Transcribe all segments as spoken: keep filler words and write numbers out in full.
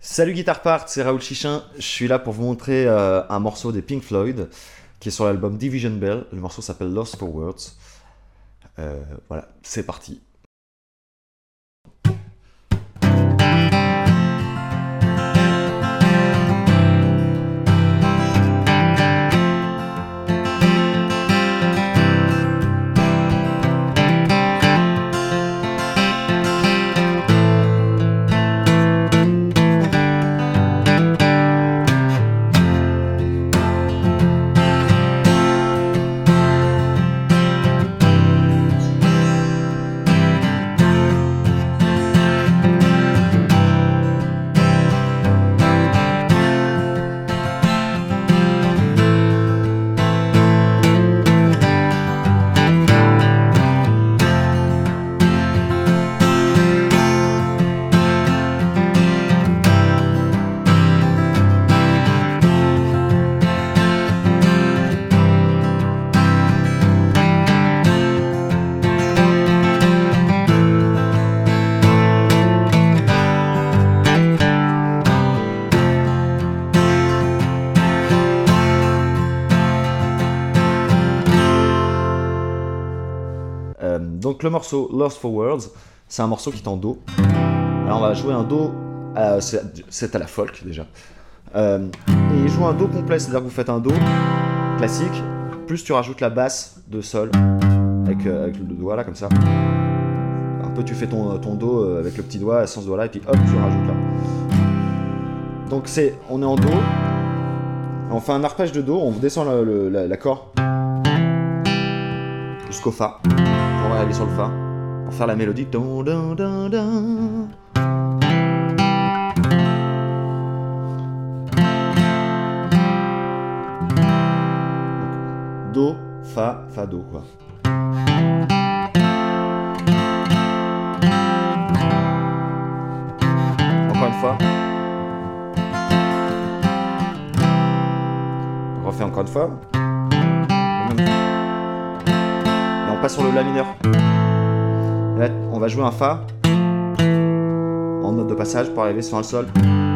Salut Guitar Part, c'est Raoul Chichin. Je suis là pour vous montrer euh, un morceau des Pink Floyd qui est sur l'album Division Bell. Le morceau s'appelle Lost for Words. Euh, voilà, c'est parti. Euh, donc le morceau Lost for Words, c'est un morceau qui est en Do. Alors on va jouer un Do, euh, c'est, c'est à la folk déjà. Euh, et il joue un Do complet, c'est-à-dire que vous faites un Do classique, plus tu rajoutes la basse de Sol, avec, euh, avec le doigt là comme ça. Un peu tu fais ton, ton Do avec le petit doigt sans ce doigt là, et puis hop tu rajoutes là. Donc c'est, on est en Do, on fait un arpège de Do, on descend le, le, la, l'accord jusqu'au Fa. On va aller sur le Fa pour faire la mélodie. Do, do, do, do. Do, Fa, Fa, Do quoi. Encore une fois. On refait encore une fois. On passe sur le La mineur. Là, on va jouer un Fa en note de passage pour arriver sur un Sol.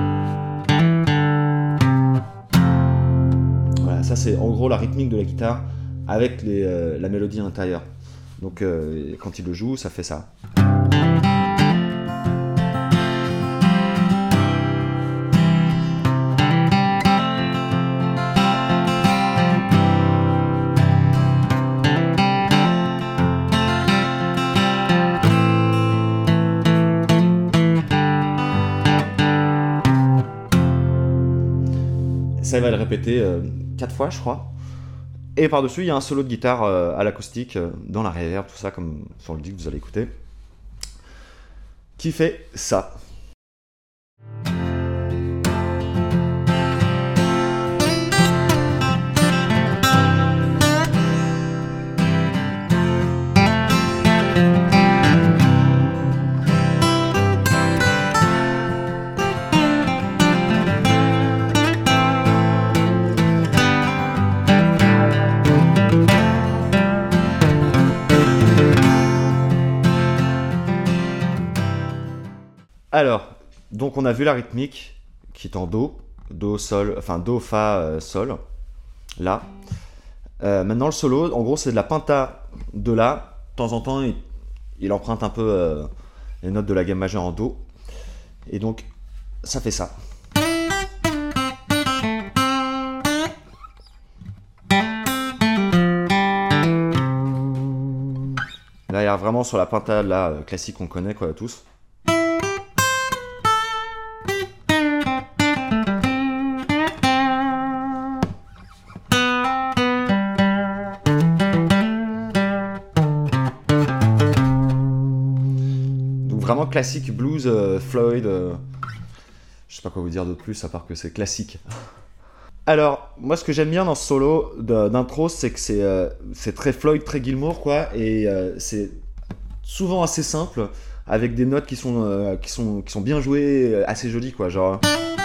Voilà, ça c'est en gros la rythmique de la guitare avec les, euh, la mélodie à l'intérieur. Donc euh, quand il le joue, ça fait ça. Ça, il va le répéter euh, quatre fois, je crois. Et par-dessus, il y a un solo de guitare euh, à l'acoustique, euh, dans la reverb, tout ça, comme sur le disque que vous allez écouter, qui fait ça. Alors, donc on a vu la rythmique qui est en Do, Do, Sol, enfin Do, Fa, euh, Sol, là. Euh, maintenant le solo, en gros c'est de la penta de La. De temps en temps, il, il emprunte un peu euh, les notes de la gamme majeure en Do. Et donc, ça fait ça. Là, il y a vraiment sur la penta là, euh, classique qu'on connaît quoi, tous. Vraiment classique blues, euh, Floyd, euh, je sais pas quoi vous dire d'autre plus à part que c'est classique. Alors, moi ce que j'aime bien dans ce solo de, d'intro, c'est que c'est, euh, c'est très Floyd, très Gilmour quoi, et euh, c'est souvent assez simple, avec des notes qui sont, euh, qui sont, qui sont bien jouées, assez jolies quoi, genre...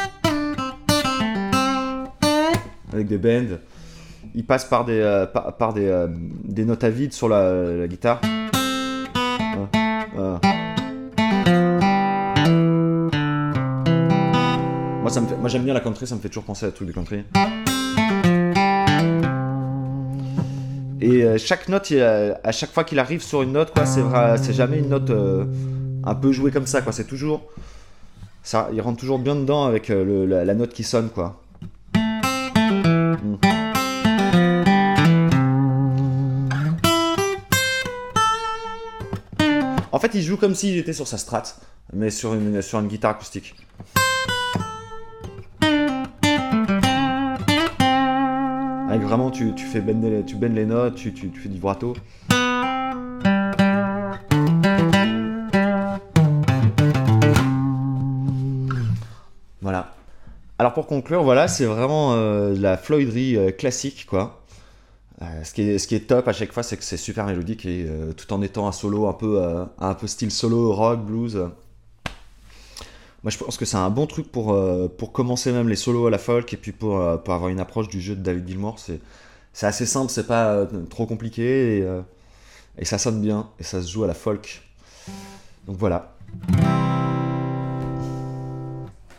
Avec des bends, il passe par des, euh, par, par des, euh, des notes à vide sur la, la guitare. Euh, euh. Moi, ça me fait... Moi j'aime bien la country, ça me fait toujours penser à tout du country. Et euh, chaque note, il, euh, à chaque fois qu'il arrive sur une note, quoi, c'est vrai, c'est jamais une note euh, un peu jouée comme ça, quoi. C'est toujours, ça, il rentre toujours bien dedans avec euh, le, la, la note qui sonne, quoi. Mm. En fait, il joue comme s'il était sur sa Strat, mais sur une, sur une guitare acoustique. Avec vraiment, tu, tu fais bender, tu bendes les notes, tu, tu, tu fais du vibrato. Voilà. Alors pour conclure, voilà, c'est vraiment euh, la floyderie euh, classique, quoi. Euh, ce, qui est, ce qui est top à chaque fois, c'est que c'est super mélodique et euh, tout en étant un solo un peu, euh, un peu style solo, rock, blues. Euh. Moi, je pense que c'est un bon truc pour, euh, pour commencer même les solos à la folk et puis pour, euh, pour avoir une approche du jeu de David Gilmour. C'est, c'est assez simple, c'est pas euh, trop compliqué et, euh, et ça sonne bien et ça se joue à la folk. Donc voilà.